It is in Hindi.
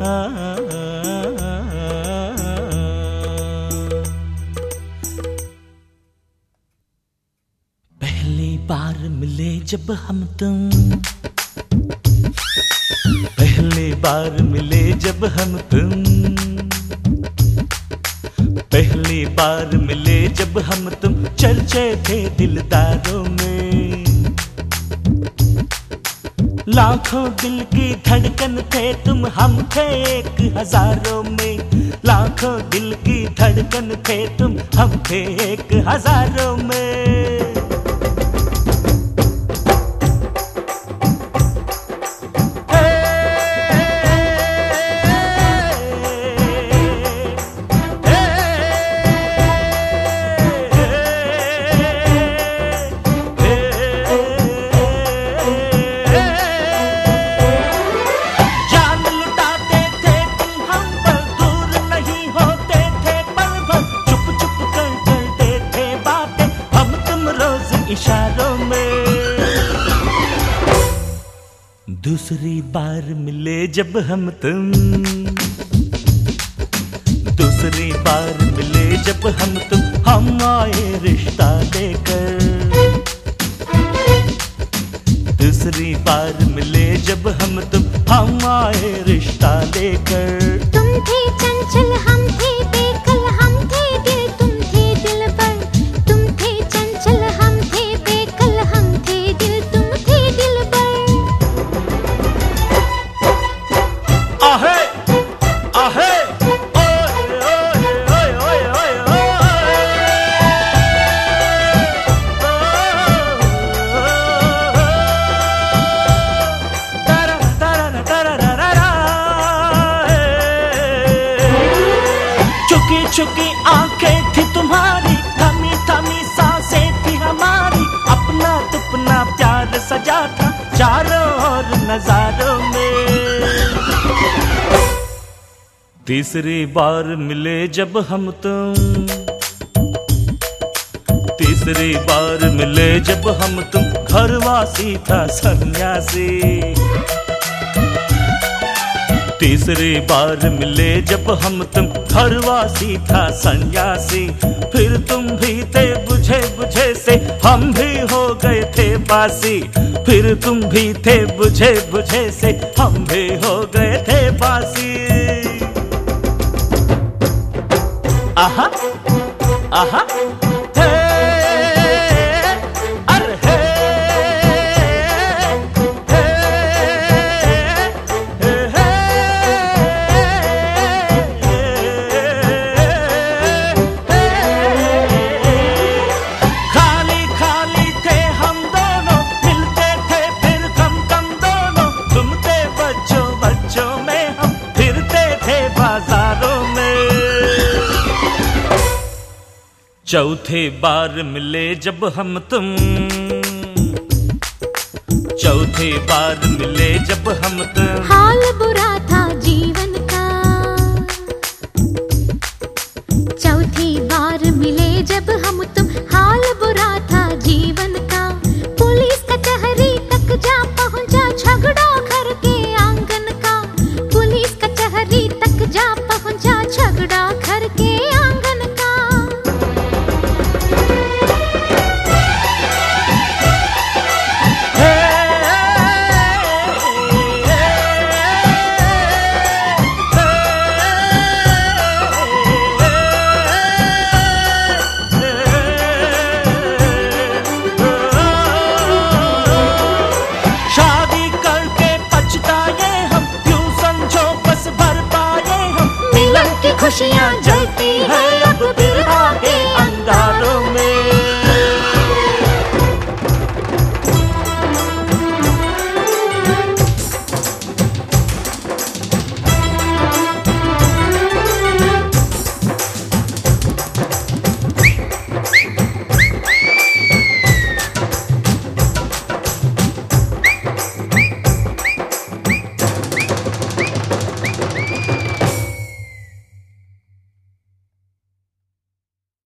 पहली बार मिले जब हम तुम, पहली बार मिले जब हम तुम, पहली बार मिले जब हम तुम, चर्चे थे दिलदारों में। लाखों दिल की धड़कन थे तुम, हम थे एक हजारों में। लाखों दिल की धड़कन थे तुम, हम थे एक हजारों में। इशारों में दूसरी बार मिले जब हम तुम, दूसरी बार मिले जब हम आए रिश्ता लेकर। दूसरी बार मिले जब हम आए रिश्ता लेकर। तुम थे चंचल हम थे बेकल, हम थे दिल तुम थे दिलबर। तुम थे चंचल हम थे बेकल, हम थे दिल तुम थे दिलबर। आहे आहे ओए ओए ओए ओए ओए तारा तारा तारा तारा। चुकी चुकी आंखें थी तुम्हारी, थमी थमी सांसें थी हमारी। अपना तुपना प्यार सजा था चारों ओर नजारों में। तीसरी बार मिले जब हम तुम, तीसरी बार मिले जब हम तुम, घरवासी था सन्यासी। तीसरी बार मिले जब हम तुम, घरवासी था सन्यासी। फिर तुम भी थे बुझे बुझे से, हम भी हो गए थे बासी। फिर तुम भी थे बुझे बुझे से, हम भी हो गए थे बासी। आहा आहा हे अरे हे हे हे खाली खाली थे हम दोनों, मिलते थे फिर कम कम दोनों। तुम थे बच्चों बच्चों में, हम फिरते थे बाजारों में। चौथे बार मिले जब हम तुम, चौथे बार मिले जब हम तुम, हाल